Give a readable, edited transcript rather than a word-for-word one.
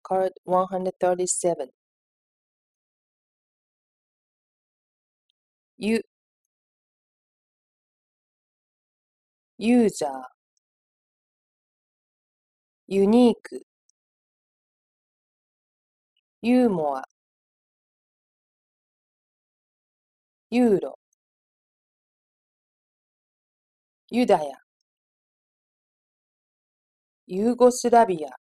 Card 137. ユユーザー、ユニーク、ユーモア、ユーロ、ユダヤ、ユーゴスラビア、